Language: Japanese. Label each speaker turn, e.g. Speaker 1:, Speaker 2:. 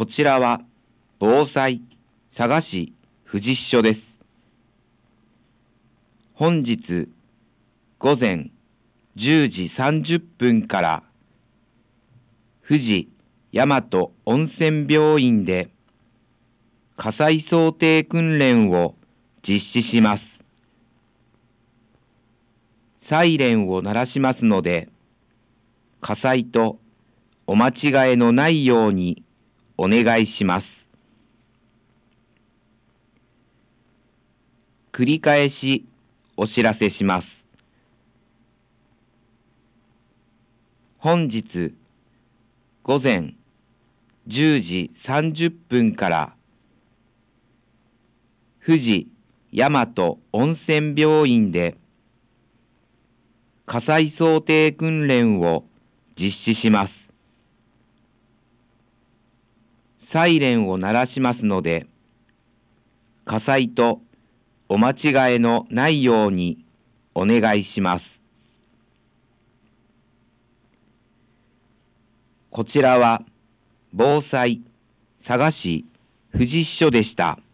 Speaker 1: こちらは防災佐賀市富士支所です。本日午前10時30分から富士大和温泉病院で火災想定訓練を実施します。サイレンを鳴らしますので、火災とお間違えのないようにお願いします。繰り返しお知らせします。本日午前10時30分から富士大和温泉病院で火災想定訓練を実施します。サイレンを鳴らしますので、火災とお間違えのないようにお願いします。こちらは防災佐賀市富士支所でした。